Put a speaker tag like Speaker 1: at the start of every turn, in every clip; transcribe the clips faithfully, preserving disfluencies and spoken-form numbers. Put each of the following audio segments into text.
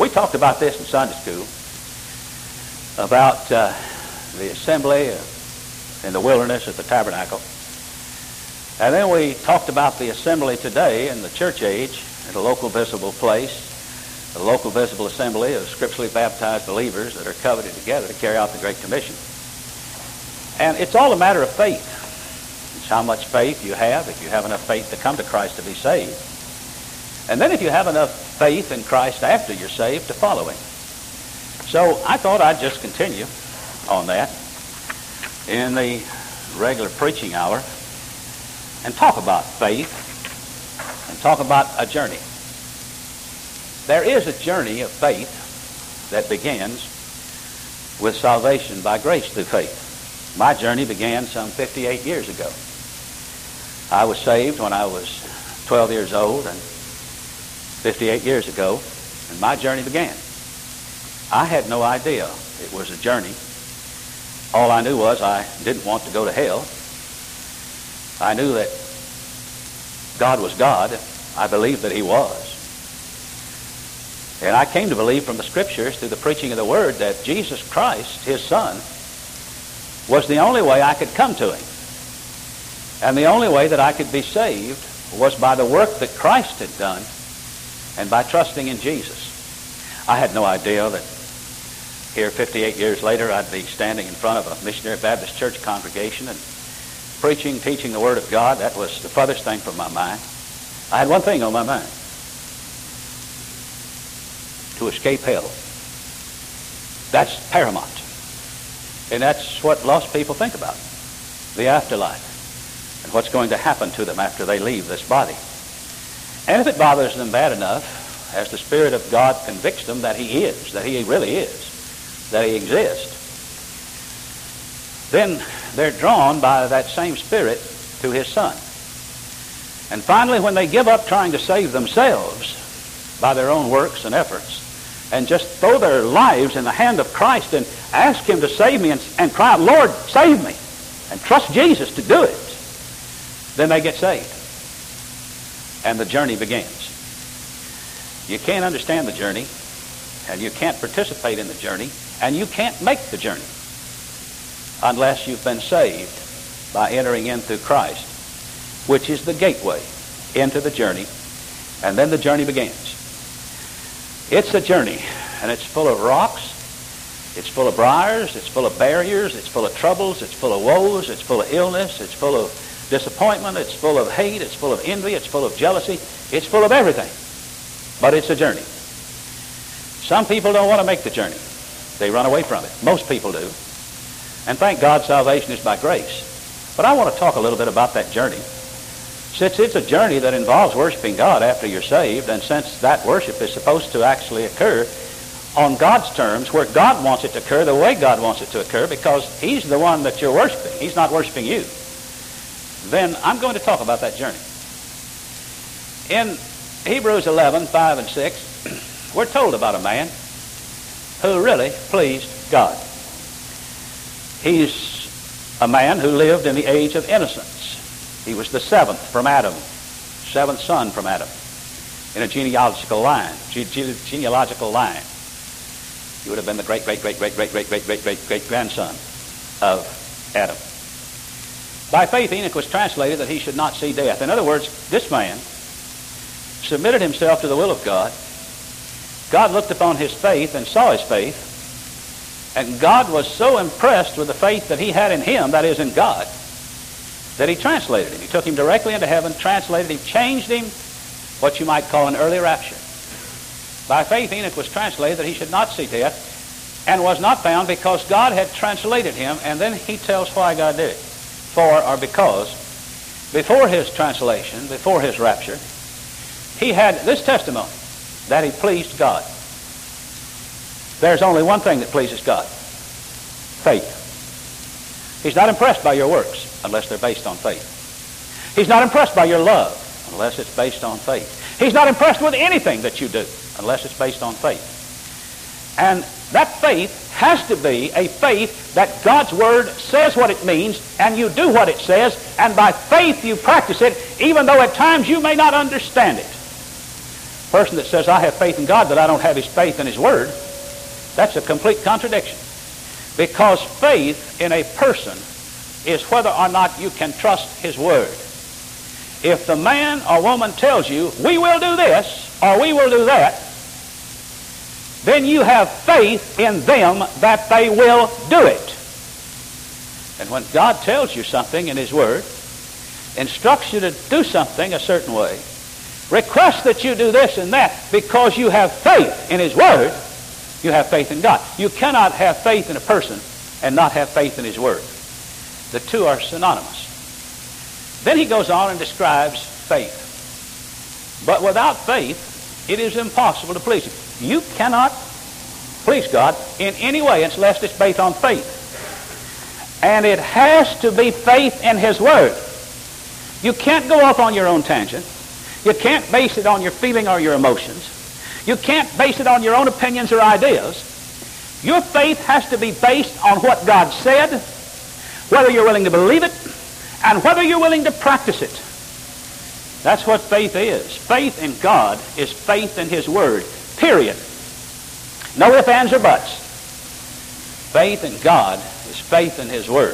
Speaker 1: talked about this in Sunday school, about uh, the assembly in the wilderness at the tabernacle. And then we talked about the assembly today in the church age at a local visible place, a local visible assembly of scripturally baptized believers that are covenanted together to carry out the Great Commission. And it's all a matter of faith. It's how much faith you have, if you have enough faith to come to Christ to be saved. And then if you have enough faith in Christ after you're saved to follow Him. So I thought I'd just continue on that in the regular preaching hour and talk about faith and talk about a journey. There is a journey of faith that begins with salvation by grace through faith. My journey began some fifty-eight years ago. I was saved when I was twelve years old, and fifty-eight years ago, and my journey began. I had no idea it was a journey. All I knew was I didn't want to go to hell. I knew that God was God. I believed that He was. And I came to believe from the Scriptures through the preaching of the Word that Jesus Christ, His Son, was the only way I could come to Him. And the only way that I could be saved was by the work that Christ had done and by trusting in Jesus. I had no idea that here fifty-eight years later I'd be standing in front of a Missionary Baptist Church congregation and preaching, teaching the Word of God. That was the furthest thing from my mind. I had one thing on my mind: to escape hell. That's paramount. And that's what lost people think about, the afterlife, and what's going to happen to them after they leave this body. And if it bothers them bad enough, as the Spirit of God convicts them that He is, that He really is, that He exists, then they're drawn by that same Spirit to His Son. And finally, when they give up trying to save themselves by their own works and efforts, and just throw their lives in the hand of Christ and ask Him to save me and, and cry out, "Lord, save me," and trust Jesus to do it, then they get saved. And the journey begins. You can't understand the journey, and you can't participate in the journey, and you can't make the journey unless you've been saved by entering in through Christ, which is the gateway into the journey, and then the journey begins. It's a journey, and it's full of rocks, it's full of briars, it's full of barriers, it's full of troubles, it's full of woes, it's full of illness, it's full of disappointment, it's full of hate, it's full of envy, it's full of jealousy, it's full of everything. But it's a journey. Some people don't want to make the journey. They run away from it. Most people do. And thank God salvation is by grace. But I want to talk a little bit about that journey. Since it's a journey that involves worshiping God after you're saved, and since that worship is supposed to actually occur on God's terms, where God wants it to occur, the way God wants it to occur, because He's the one that you're worshiping. He's not worshiping you. Then I'm going to talk about that journey. In Hebrews eleven, five and six, we're told about a man who really pleased God. He's a man who lived in the age of innocence. He was the seventh from Adam, seventh son from Adam, in a genealogical line, ge- ge- genealogical line. He would have been the great, great, great, great, great, great, great, great, great, great grandson of Adam. By faith, Enoch was translated that he should not see death. In other words, this man submitted himself to the will of God. God looked upon his faith and saw his faith. And God was so impressed with the faith that he had in him, that is in God, that He translated him. He took him directly into heaven, translated him, changed him, what you might call an early rapture. By faith, Enoch was translated that he should not see death, and was not found because God had translated him. And then he tells why God did it. For, or because, before his translation, before his rapture, he had this testimony, that he pleased God. There's only one thing that pleases God: faith. He's not impressed by your works unless they're based on faith. He's not impressed by your love unless it's based on faith. He's not impressed with anything that you do unless it's based on faith. And that faith has to be a faith that God's Word says what it means, and you do what it says, and by faith you practice it, even though at times you may not understand it. person that says, I have faith in God, but I don't have his faith in his word, that's a complete contradiction. Because faith in a person is whether or not you can trust his word. If the man or woman tells you, we will do this or we will do that, then you have faith in them that they will do it. And when God tells you something in his word, instructs you to do something a certain way, requests that you do this and that because you have faith in his word, you have faith in God. You cannot have faith in a person and not have faith in his word. The two are synonymous. Then he goes on and describes faith. But without faith, it is impossible to please him. You cannot please God in any way unless it's based on faith. And it has to be faith in his word. You can't go off on your own tangent. You can't base it on your feeling or your emotions. You can't base it on your own opinions or ideas. Your faith has to be based on what God said, whether you're willing to believe it, and whether you're willing to practice it. That's what faith is. Faith in God is faith in his word, period. No ifs, ands, or buts. Faith in God is faith in his word.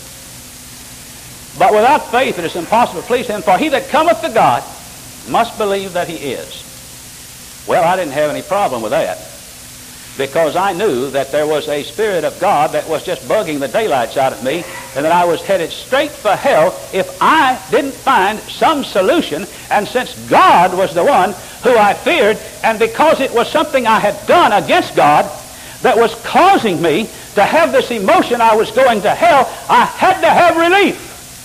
Speaker 1: But without faith it is impossible to please him, for he that cometh to God must believe that he is. Well, I didn't have any problem with that, because I knew that there was a Spirit of God that was just bugging the daylights out of me, and that I was headed straight for hell if I didn't find some solution. And since God was the one who I feared, and because it was something I had done against God that was causing me to have this emotion I was going to hell, I had to have relief.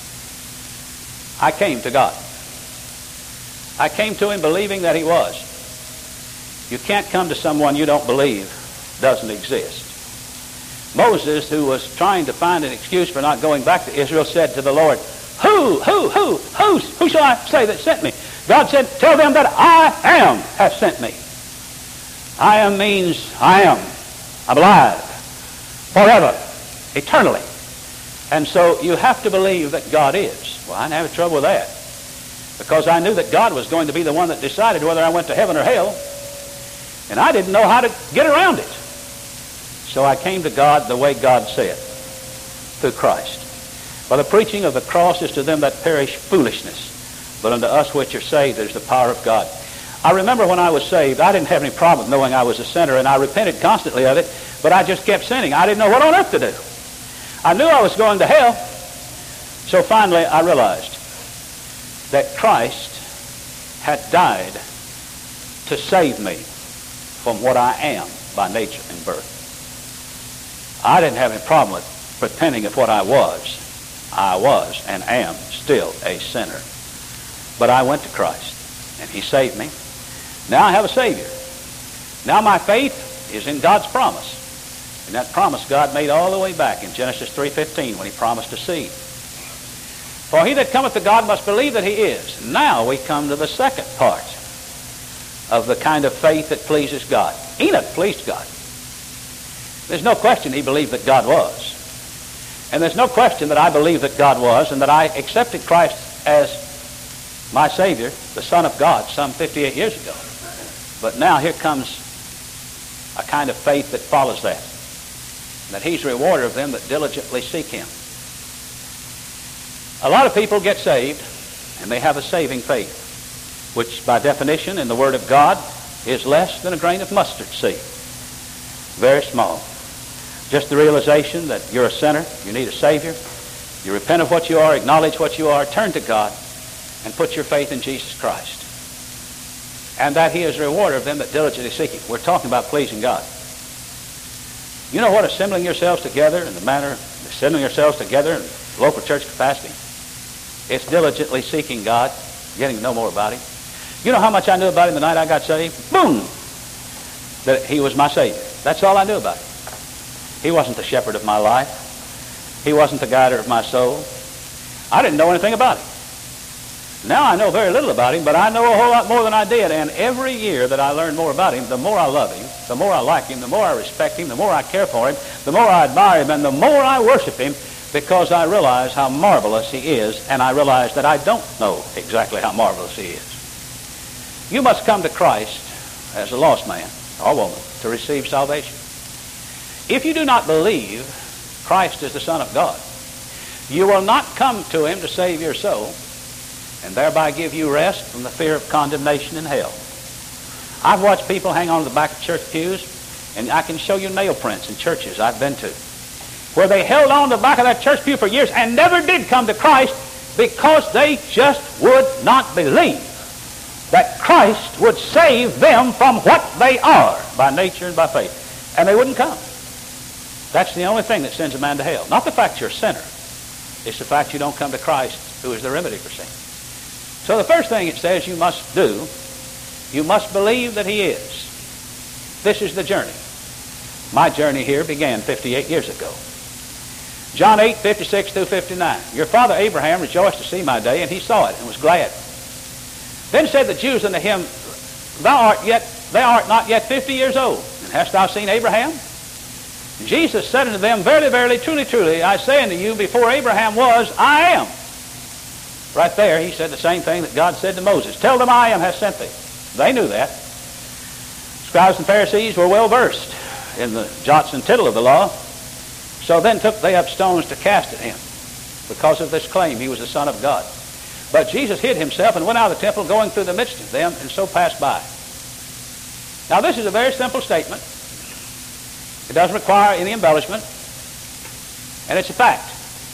Speaker 1: I came to God. I came to him believing that he was. You can't come to someone you don't believe doesn't exist. Moses, who was trying to find an excuse for not going back to Israel, said to the Lord, Who, who, who, who, who shall I say that sent me? God said, tell them that I am has sent me. I am means I am. I'm alive. Forever. Eternally. And so you have to believe that God is. Well, I didn't have trouble with that, because I knew that God was going to be the one that decided whether I went to heaven or hell. And I didn't know how to get around it. So I came to God the way God said, through Christ. For the preaching of the cross is to them that perish foolishness, but unto us which are saved is the power of God. I remember when I was saved, I didn't have any problem knowing I was a sinner, and I repented constantly of it, but I just kept sinning. I didn't know what on earth to do. I knew I was going to hell. So finally I realized that Christ had died to save me from what I am by nature and birth. I didn't have any problem with repenting of what I was. I was and am still a sinner. But I went to Christ, and he saved me. Now I have a Savior. Now my faith is in God's promise. And that promise God made all the way back in Genesis three fifteen when he promised a seed. For he that cometh to God must believe that he is. Now we come to the second part of the kind of faith that pleases God. Enoch pleased God. There's no question he believed that God was. And there's no question that I believe that God was, and that I accepted Christ as my Savior, the Son of God, some fifty-eight years ago. But now here comes a kind of faith that follows that. That he's a rewarder of them that diligently seek him. A lot of people get saved, and they have a saving faith, which by definition in the Word of God is less than a grain of mustard seed. Very small. Just the realization that you're a sinner, you need a Savior, you repent of what you are, acknowledge what you are, turn to God, and put your faith in Jesus Christ. And that he is a rewarder of them that diligently seek him. We're talking about pleasing God. You know what assembling yourselves together in the manner of assembling yourselves together in local church capacity? It's diligently seeking God, getting to know more about him. You know how much I knew about him the night I got saved? Boom! That he was my Savior. That's all I knew about him. He wasn't the shepherd of my life. He wasn't the guider of my soul. I didn't know anything about him. Now I know very little about him, but I know a whole lot more than I did. And every year that I learn more about him, the more I love him, the more I like him, the more I respect him, the more I care for him, the more I admire him, and the more I worship him, because I realize how marvelous he is, and I realize that I don't know exactly how marvelous he is. You must come to Christ as a lost man or woman to receive salvation. If you do not believe Christ is the Son of God, you will not come to him to save your soul and thereby give you rest from the fear of condemnation in hell. I've watched people hang on to the back of church pews, and I can show you nail prints in churches I've been to, where they held on to the back of that church pew for years and never did come to Christ because they just would not believe that Christ would save them from what they are by nature and by faith. And they wouldn't come. That's the only thing that sends a man to hell. Not the fact you're a sinner. It's the fact you don't come to Christ, who is the remedy for sin. So the first thing it says you must do, you must believe that he is. This is the journey. My journey here began fifty-eight years ago. John eight, fifty-six through fifty-nine. Your father Abraham rejoiced to see my day, and he saw it and was glad. Then said the Jews unto him, Thou art yet, thou art not yet fifty years old, and hast thou seen Abraham? And Jesus said unto them, Verily, verily, truly, truly, I say unto you, before Abraham was, I am. Right there, he said the same thing that God said to Moses. Tell them I am has sent thee. They knew that. Scribes and Pharisees were well versed in the jots and tittle of the law. So then took they up stones to cast at him, because of this claim he was the Son of God. But Jesus hid himself and went out of the temple, going through the midst of them, and so passed by. Now this is a very simple statement. It doesn't require any embellishment, and it's a fact.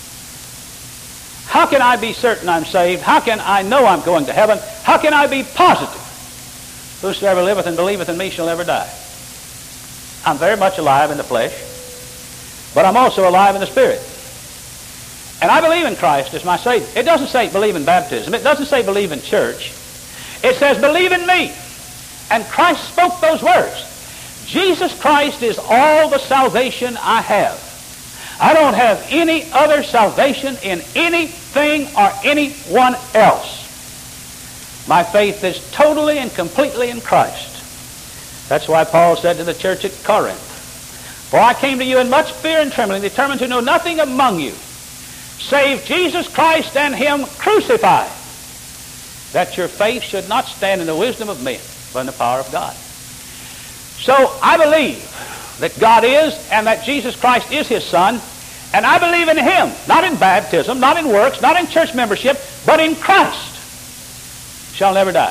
Speaker 1: How can I be certain I'm saved? How can I know I'm going to heaven? How can I be positive? Whosoever liveth and believeth in me shall never die. I'm very much alive in the flesh, but I'm also alive in the Spirit. And I believe in Christ as my Savior. It doesn't say believe in baptism. It doesn't say believe in church. It says believe in me. And Christ spoke those words. Jesus Christ is all the salvation I have. I don't have any other salvation in anything or anyone else. My faith is totally and completely in Christ. That's why Paul said to the church at Corinth, For I came to you in much fear and trembling, determined to know nothing among you, save Jesus Christ and him crucified, that your faith should not stand in the wisdom of men, but in the power of God. So I believe that God is, and that Jesus Christ is his Son, and I believe in him, not in baptism, not in works, not in church membership, but in Christ. Shall never die.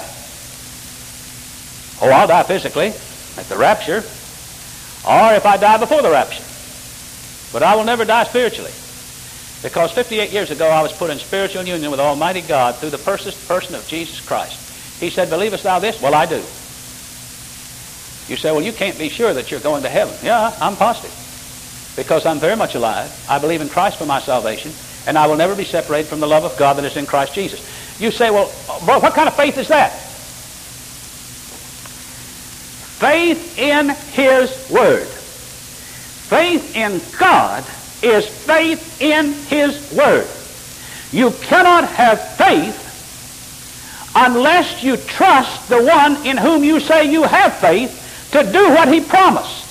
Speaker 1: Oh, I'll die physically at the rapture, or if I die before the rapture. But I will never die spiritually, because fifty-eight years ago I was put in spiritual union with Almighty God through the person of Jesus Christ. He said, Believest thou this? Well, I do. You say, well, you can't be sure that you're going to heaven. Yeah, I'm positive, because I'm very much alive. I believe in Christ for my salvation, and I will never be separated from the love of God that is in Christ Jesus. You say, well, boy, what kind of faith is that? Faith in his Word. Faith in God is faith in his Word. You cannot have faith unless you trust the one in whom you say you have faith to do what he promised.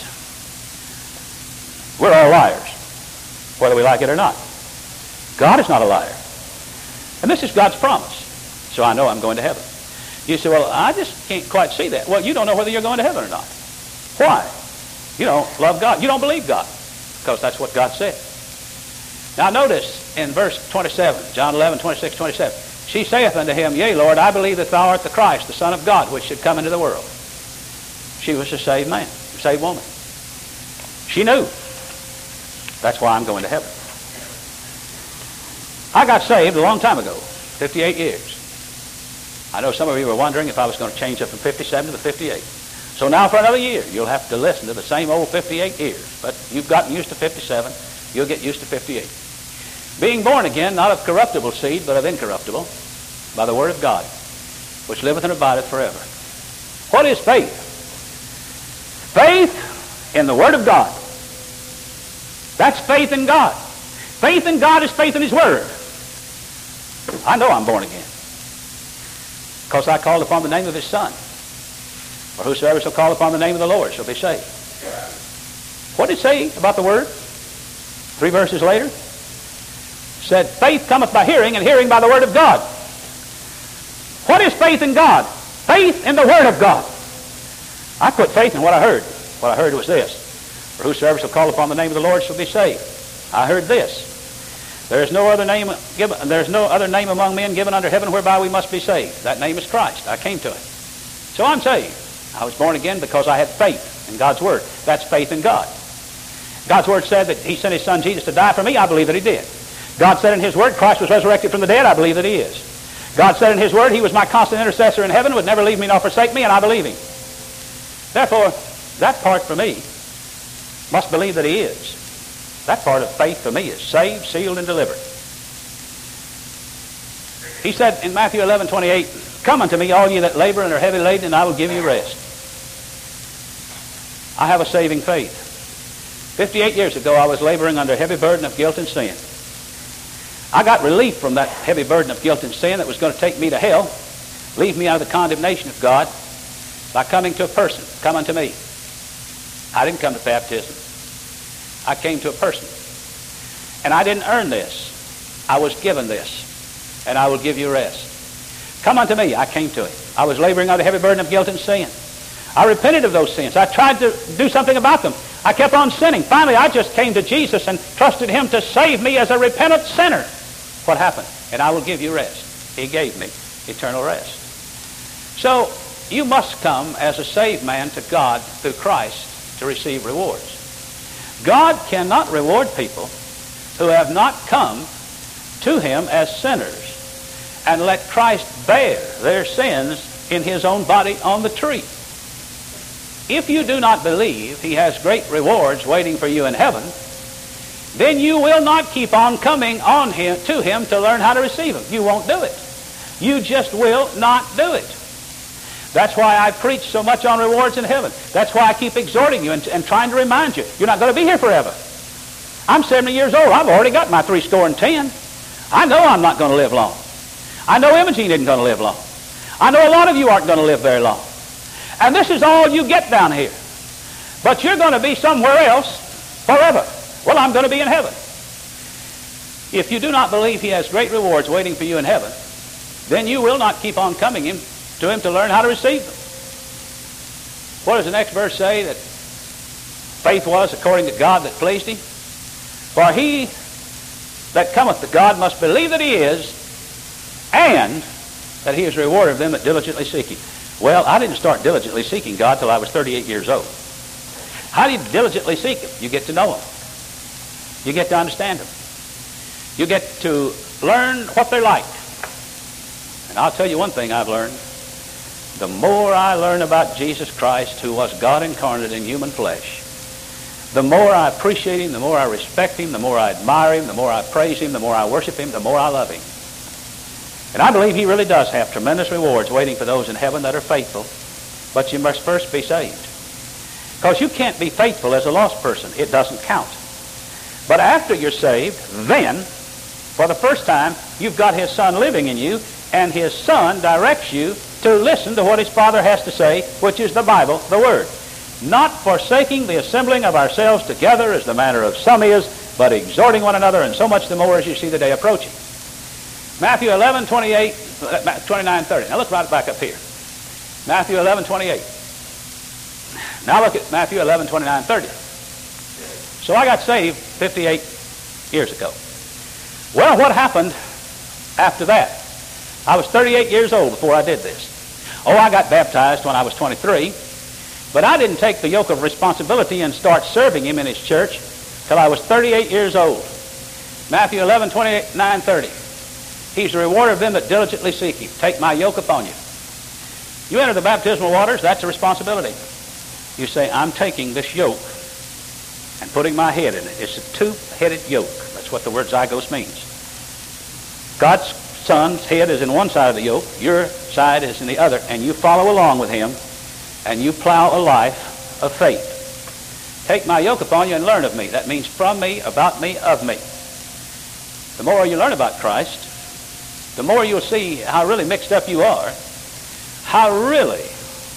Speaker 1: We're all liars, whether we like it or not. God is not a liar. And this is God's promise. So I know I'm going to heaven. You say, well, I just can't quite see that. Well, you don't know whether you're going to heaven or not. Why? You don't love God. You don't believe God, because that's what God said. Now notice in verse twenty-seven, John eleven, twenty-six, twenty-seven, she saith unto him, Yea, Lord, I believe that thou art the Christ, the Son of God, which should come into the world. She was a saved man, a saved woman. She knew. That's why I'm going to heaven. I got saved a long time ago, fifty-eight years. I know some of you were wondering if I was going to change up from fifty-seven to the fifty-eight. So now for another year, you'll have to listen to the same old fifty-eight years. But you've gotten used to fifty-seven, you'll get used to fifty-eight. Being born again, not of corruptible seed, but of incorruptible, by the word of God, which liveth and abideth forever. What is faith? Faith in the Word of God. That's faith in God. Faith in God is faith in his Word. I know I'm born again, because I called upon the name of his Son. For whosoever shall call upon the name of the Lord shall be saved. What did it say about the Word? Three verses later, said, faith cometh by hearing, and hearing by the Word of God. What is faith in God? Faith in the Word of God. I put faith in what I heard. What I heard was this. For whosoever shall call upon the name of the Lord shall be saved. I heard this. There is no other name given, there is no other name among men given under heaven whereby we must be saved. That name is Christ. I came to it. So I'm saved. I was born again because I had faith in God's Word. That's faith in God. God's Word said that He sent His Son Jesus to die for me. I believe that He did. God said in His Word Christ was resurrected from the dead. I believe that He is. God said in His Word He was my constant intercessor in heaven, would never leave me nor forsake me, and I believe Him. Therefore, that part for me must believe that He is. That part of faith for me is saved, sealed, and delivered. He said in Matthew eleven twenty-eight, come unto me, all ye that labor and are heavy laden, and I will give you rest. I have a saving faith. fifty-eight years ago, I was laboring under a heavy burden of guilt and sin. I got relief from that heavy burden of guilt and sin that was going to take me to hell, leave me out of the condemnation of God, by coming to a person. Come unto me. I didn't come to baptism. I came to a person. And I didn't earn this. I was given this. And I will give you rest. Come unto me. I came to it. I was laboring under a heavy burden of guilt and sin. I repented of those sins. I tried to do something about them. I kept on sinning. Finally, I just came to Jesus and trusted Him to save me as a repentant sinner. What happened? And I will give you rest. He gave me eternal rest. So, you must come as a saved man to God through Christ to receive rewards. God cannot reward people who have not come to Him as sinners and let Christ bear their sins in His own body on the tree. If you do not believe He has great rewards waiting for you in heaven, then you will not keep on coming on him, to Him to learn how to receive Him. You won't do it. You just will not do it. That's why I preach so much on rewards in heaven. That's why I keep exhorting you and, and trying to remind you. You're not going to be here forever. I'm seventy years old. I've already got my three score and ten. I know I'm not going to live long. I know Imogene isn't going to live long. I know a lot of you aren't going to live very long. And this is all you get down here. But you're going to be somewhere else forever. Well, I'm going to be in heaven. If you do not believe He has great rewards waiting for you in heaven, then you will not keep on coming him, to Him to learn how to receive them. What does the next verse say? That faith was according to God that pleased Him. For he that cometh to God must believe that He is, and that He is a rewarder of them that diligently seek Him. Well, I didn't start diligently seeking God till I was thirty-eight years old. How do you diligently seek Him? You get to know Him. You get to understand Him. You get to learn what they're like. And I'll tell you one thing I've learned. The more I learn about Jesus Christ, who was God incarnate in human flesh, the more I appreciate Him, the more I respect Him, the more I admire Him, the more I praise Him, the more I worship Him, the more I love Him. And I believe He really does have tremendous rewards waiting for those in heaven that are faithful. But you must first be saved. Because you can't be faithful as a lost person. It doesn't count. But after you're saved, then, for the first time, you've got His Son living in you, and His Son directs you to listen to what His Father has to say, which is the Bible, the Word. Not forsaking the assembling of ourselves together as the manner of some is, but exhorting one another, and so much the more as you see the day approaching. Matthew eleven, twenty-eight, twenty-nine, thirty. Now look right back up here. Matthew eleven, twenty-eight. Now look at Matthew eleven, twenty-nine, thirty. So I got saved fifty-eight years ago. Well, what happened after that? I was thirty-eight years old before I did this. Oh, I got baptized when I was twenty-three, but I didn't take the yoke of responsibility and start serving Him in His church till I was thirty-eight years old. Matthew eleven, twenty-nine, thirty. He's the rewarder of them that diligently seek Him. Take my yoke upon you. You enter the baptismal waters, that's a responsibility. You say, I'm taking this yoke and putting my head in it. It's a two-headed yoke. That's what the word zygos means. God's Son's head is in one side of the yoke, your side is in the other, and you follow along with Him, and you plow a life of faith. Take my yoke upon you and learn of me. That means from me, about me, of me. The more you learn about Christ, the more you'll see how really mixed up you are, how really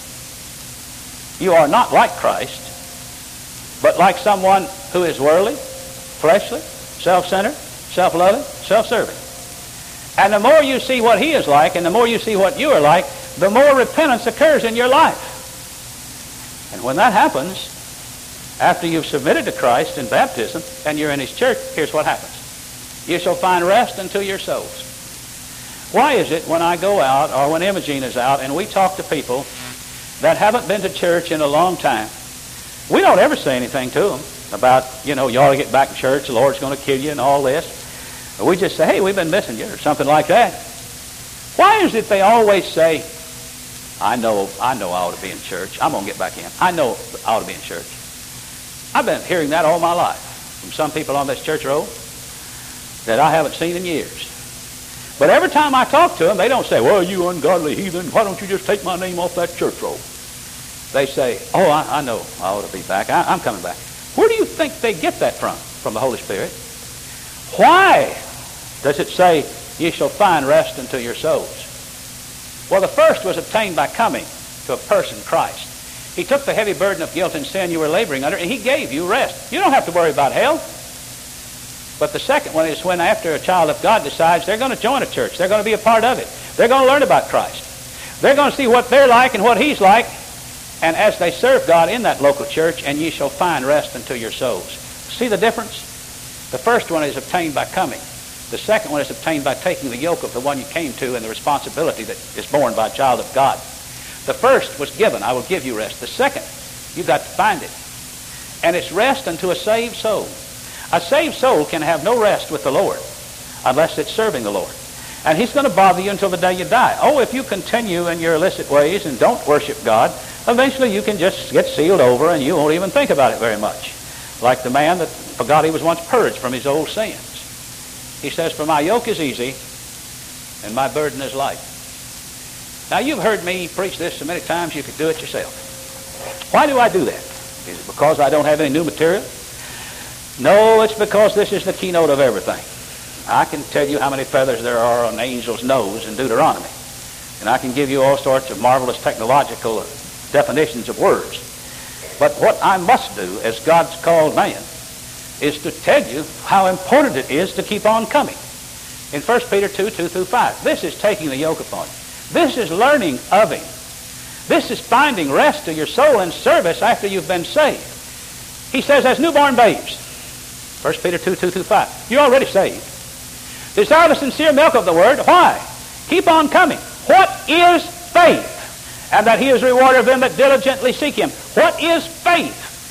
Speaker 1: you are not like Christ, but like someone who is worldly, fleshly, self-centered, self-loving, self-serving. And the more you see what He is like, and the more you see what you are like, the more repentance occurs in your life. And when that happens, after you've submitted to Christ in baptism and you're in his church, here's what happens. You shall find rest unto your souls. Why is it when I go out or when Imogene is out and we talk to people that haven't been to church in a long time, we don't ever say anything to them about, you know, you ought to get back to church, the Lord's going to kill you and all this. We just say, hey, we've been missing you, or something like that. Why is it they always say, I know I know I ought to be in church. I'm going to get back in. I know I ought to be in church. I've been hearing that all my life from some people on this church roll that I haven't seen in years. But every time I talk to them, they don't say, well, you ungodly heathen, why don't you just take my name off that church roll? They say, oh, I, I know I ought to be back. I, I'm coming back. Where do you think they get that from? From the Holy Spirit. Why does it say, ye shall find rest unto your souls? Well, the first was obtained by coming to a person, Christ. He took the heavy burden of guilt and sin you were laboring under, and he gave you rest. You don't have to worry about hell. But the second one is when after a child of God decides they're going to join a church, they're going to be a part of it. They're going to learn about Christ. They're going to see what they're like and what he's like. And as they serve God in that local church, and ye shall find rest unto your souls. See the difference? The first one is obtained by coming. The second one is obtained by taking the yoke of the one you came to and the responsibility that is borne by a child of God. The first was given, I will give you rest. The second, you've got to find it. And it's rest unto a saved soul. A saved soul can have no rest with the Lord unless it's serving the Lord. And he's going to bother you until the day you die. Oh, if you continue in your illicit ways and don't worship God, eventually you can just get sealed over and you won't even think about it very much. Like the man that forgot he was once purged from his old sins. He says, for my yoke is easy and my burden is light. Now, you've heard me preach this so many times you could do it yourself. Why do I do that? Is it because I don't have any new material? No, it's because this is the keynote of everything. I can tell you how many feathers there are on an angel's nose in Deuteronomy. And I can give you all sorts of marvelous technological definitions of words. But what I must do as God's called man is to tell you how important it is to keep on coming. In First Peter two, two through five, this is taking the yoke upon you. This is learning of him. This is finding rest to your soul in service after you've been saved. He says, as newborn babes, First Peter two, two through five, you're already saved. Desire the sincere milk of the word. Why? Keep on coming. What is faith? And that he is a rewarder of them that diligently seek him. What is faith?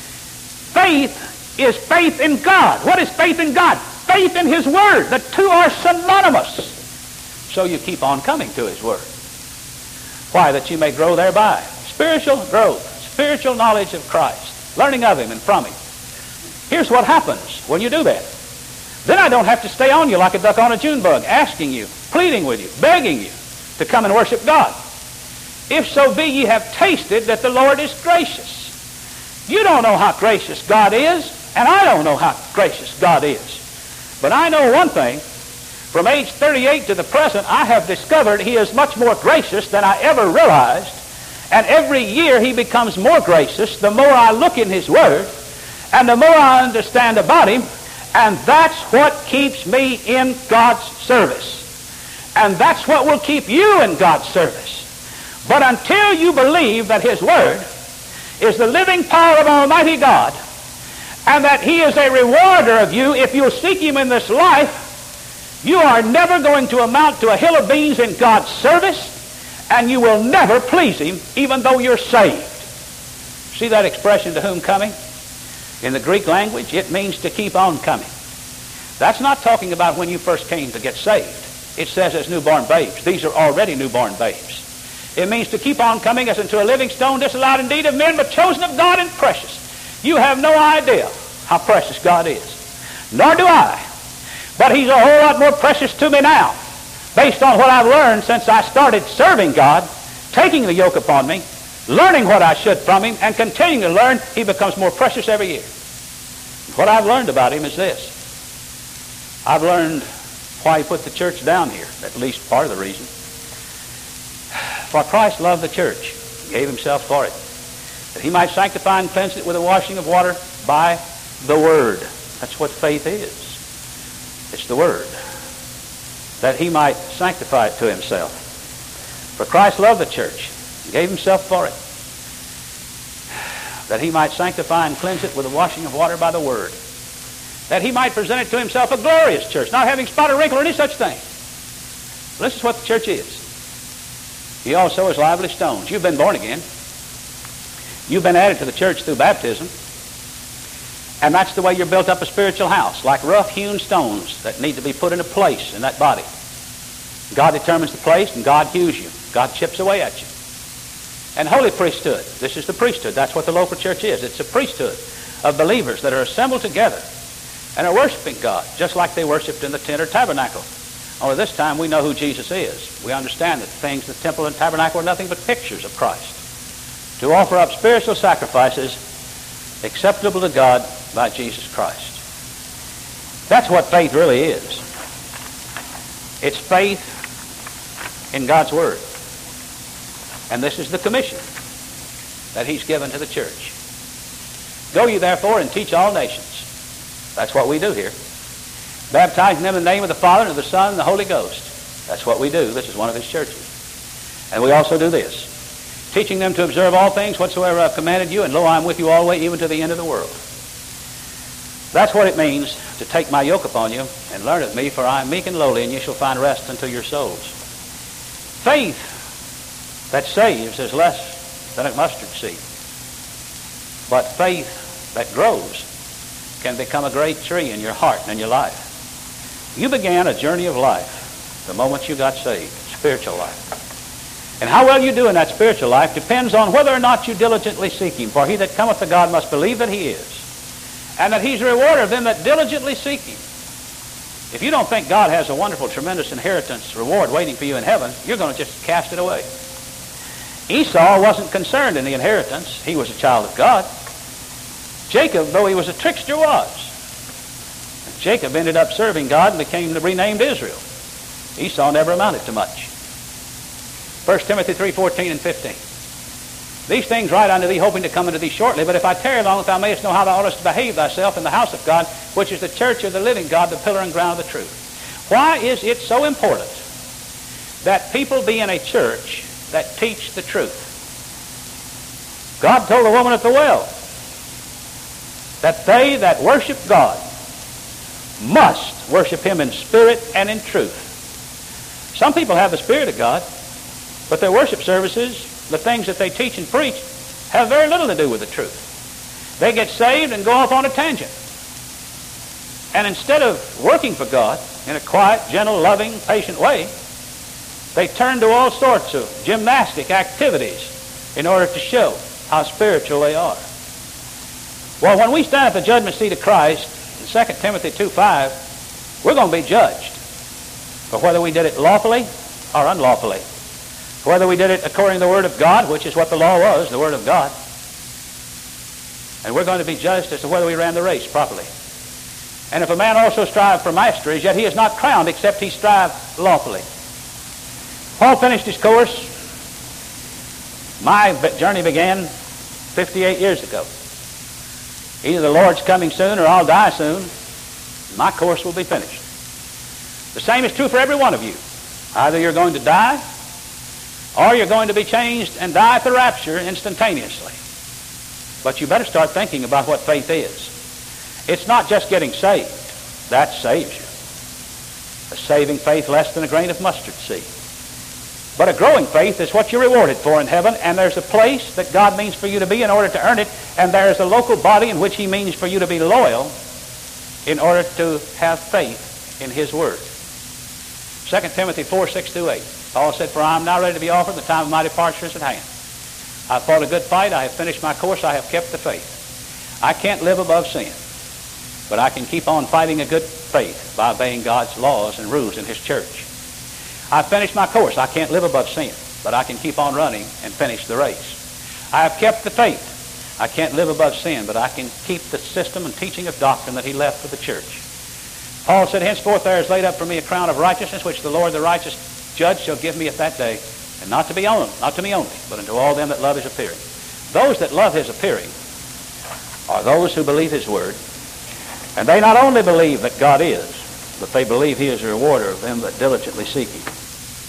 Speaker 1: Faith is faith in God. What is faith in God? Faith in his word. The two are synonymous. So you keep on coming to his word. Why? That you may grow thereby. Spiritual growth. Spiritual knowledge of Christ. Learning of him and from him. Here's what happens when you do that. Then I don't have to stay on you like a duck on a June bug, asking you, pleading with you, begging you to come and worship God. If so be ye have tasted that the Lord is gracious. You don't know how gracious God is, and I don't know how gracious God is. But I know one thing. From age thirty-eight to the present, I have discovered he is much more gracious than I ever realized. And every year he becomes more gracious the more I look in his word and the more I understand about him. And that's what keeps me in God's service. And that's what will keep you in God's service. But until you believe that his word is the living power of Almighty God and that he is a rewarder of you if you'll seek him in this life, you are never going to amount to a hill of beans in God's service, and you will never please him even though you're saved. See that expression, to whom coming? In the Greek language, it means to keep on coming. That's not talking about when you first came to get saved. It says as newborn babes. These are already newborn babes. It means to keep on coming as unto a living stone, disallowed indeed of men, but chosen of God and precious. You have no idea how precious God is. Nor do I. But he's a whole lot more precious to me now, based on what I've learned since I started serving God, taking the yoke upon me, learning what I should from him, and continuing to learn. He becomes more precious every year. What I've learned about him is this. I've learned why he put the church down here, at least part of the reason. For Christ loved the church, gave himself for it, that he might sanctify and cleanse it with the washing of water by the word. That's what faith is. It's the word. That he might sanctify it to himself. For Christ loved the church, gave himself for it. that he might sanctify and cleanse it with the washing of water by the word, that he might present it to himself a glorious church, not having spot or wrinkle or any such thing. Well, this is what the church is. Ye also as lively stones. You've been born again. You've been added to the church through baptism. And that's the way you're built up a spiritual house, like rough-hewn stones that need to be put in a place in that body. God determines the place, and God hews you. God chips away at you. And holy priesthood. This is the priesthood. That's what the local church is. It's a priesthood of believers that are assembled together and are worshiping God, just like they worshipped in the tent or tabernacle. Only this time we know who Jesus is. We understand that the things in the temple and tabernacle are nothing but pictures of Christ, to offer up spiritual sacrifices acceptable to God by Jesus Christ. That's what faith really is. It's faith in God's Word. And this is the commission that he's given to the church. Go ye therefore and teach all nations. That's what we do here. Baptizing them in the name of the Father and of the Son and the Holy Ghost. That's what we do. This is one of his churches. And we also do this. Teaching them to observe all things whatsoever I've commanded you, and lo, I am with you always, even to the end of the world. That's what it means to take my yoke upon you and learn of me, for I am meek and lowly, and you shall find rest unto your souls. Faith that saves is less than a mustard seed. But faith that grows can become a great tree in your heart and in your life. You began a journey of life the moment you got saved, spiritual life. And how well you do in that spiritual life depends on whether or not you diligently seek him. For he that cometh to God must believe that he is, and that he's a rewarder of them that diligently seek him. If you don't think God has a wonderful, tremendous inheritance reward waiting for you in heaven, you're going to just cast it away. Esau wasn't concerned in the inheritance. He was a child of God. Jacob, though he was a trickster, was. And Jacob ended up serving God and became renamed Israel. Esau never amounted to much. First Timothy three fourteen and fifteen. These things write unto thee, hoping to come unto thee shortly. But if I tarry long, that thou mayest know how thou oughtest to behave thyself in the house of God, which is the church of the living God, the pillar and ground of the truth. Why is it so important that people be in a church that teach the truth? God told the woman at the well that they that worship God must worship him in spirit and in truth. Some people have the Spirit of God, but their worship services, the things that they teach and preach, have very little to do with the truth. They get saved and go off on a tangent. And instead of working for God in a quiet, gentle, loving, patient way, they turn to all sorts of gymnastic activities in order to show how spiritual they are. Well, when we stand at the judgment seat of Christ, in Second Timothy two five, we're going to be judged for whether we did it lawfully or unlawfully. Whether we did it according to the Word of God, which is what the law was, the Word of God. And we're going to be judged as to whether we ran the race properly. And if a man also strive for masteries, yet he is not crowned except he strive lawfully. Paul finished his course. My journey began fifty-eight years ago. Either the Lord's coming soon or I'll die soon. My course will be finished. The same is true for every one of you. Either you're going to die, or you're going to be changed and die at the rapture instantaneously. But you better start thinking about what faith is. It's not just getting saved. That saves you. A saving faith less than a grain of mustard seed. But a growing faith is what you're rewarded for in heaven, and there's a place that God means for you to be in order to earn it, and there's a local body in which he means for you to be loyal in order to have faith in his word. Second Timothy four six through eight. Paul said, for I am now ready to be offered, the time of my departure is at hand. I have fought a good fight, I have finished my course, I have kept the faith. I can't live above sin, but I can keep on fighting a good faith by obeying God's laws and rules in his church. I've finished my course, I can't live above sin, but I can keep on running and finish the race. I have kept the faith. I can't live above sin, but I can keep the system and teaching of doctrine that he left for the church. Paul said, henceforth there is laid up for me a crown of righteousness, which the Lord the righteous judge shall give me at that day, and not to be only, not to me only, but unto all them that love his appearing. Those that love his appearing are those who believe his word, and they not only believe that God is, but they believe he is a rewarder of them that diligently seek him.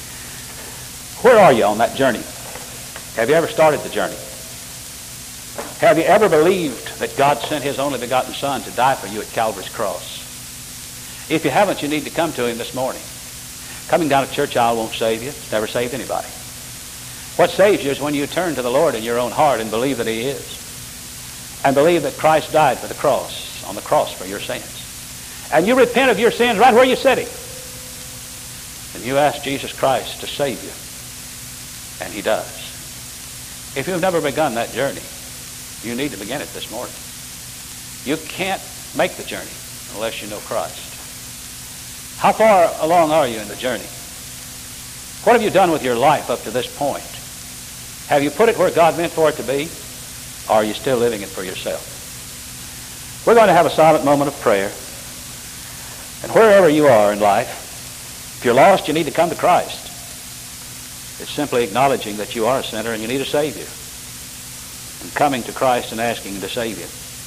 Speaker 1: Where are you on that journey? Have you ever started the journey? Have you ever believed that God sent his only begotten Son to die for you at Calvary's cross? If you haven't, you need to come to him this morning. Coming down a church aisle won't save you. It's never saved anybody. What saves you is when you turn to the Lord in your own heart and believe that he is. And believe that Christ died for the cross, on the cross for your sins. And you repent of your sins right where you're sitting. And you ask Jesus Christ to save you. And he does. If you've never begun that journey, you need to begin it this morning. You can't make the journey unless you know Christ. How far along are you in the journey? What have you done with your life up to this point? Have you put it where God meant for it to be? Or are you still living it for yourself? We're going to have a silent moment of prayer. And wherever you are in life, if you're lost, you need to come to Christ. It's simply acknowledging that you are a sinner and you need a Savior. And coming to Christ and asking him to save you.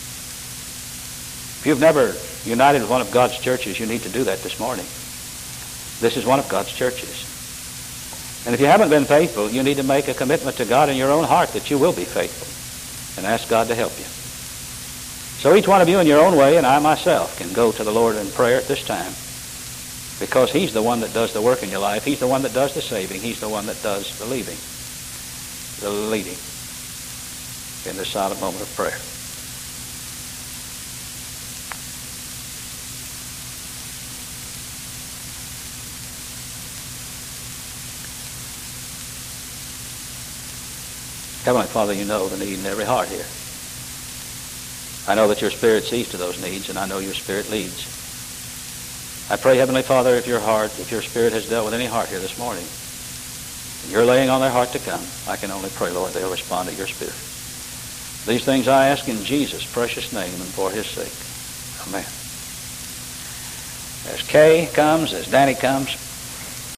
Speaker 1: If you've never united with one of God's churches, you need to do that this morning. This is one of God's churches. And if you haven't been faithful, you need to make a commitment to God in your own heart that you will be faithful and ask God to help you. So each one of you in your own way, and I myself, can go to the Lord in prayer at this time, because he's the one that does the work in your life. He's the one that does the saving. He's the one that does the leading, the leading in this silent moment of prayer. Heavenly Father, you know the need in every heart here. I know that your Spirit sees to those needs, and I know your Spirit leads. I pray, Heavenly Father, if your heart, if your Spirit has dealt with any heart here this morning, and you're laying on their heart to come, I can only pray, Lord, they'll respond to your Spirit. These things I ask in Jesus' precious name and for his sake. Amen. As Kay comes, as Danny comes,